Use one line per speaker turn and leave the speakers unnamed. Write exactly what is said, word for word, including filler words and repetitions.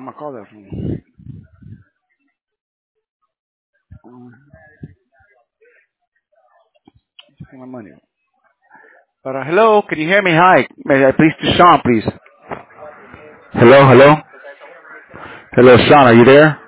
me call that from. Uh, my money. But uh, hello, can you hear me? Hi, may I please to Sean, please. Hello, hello, hello, Sean, are you there?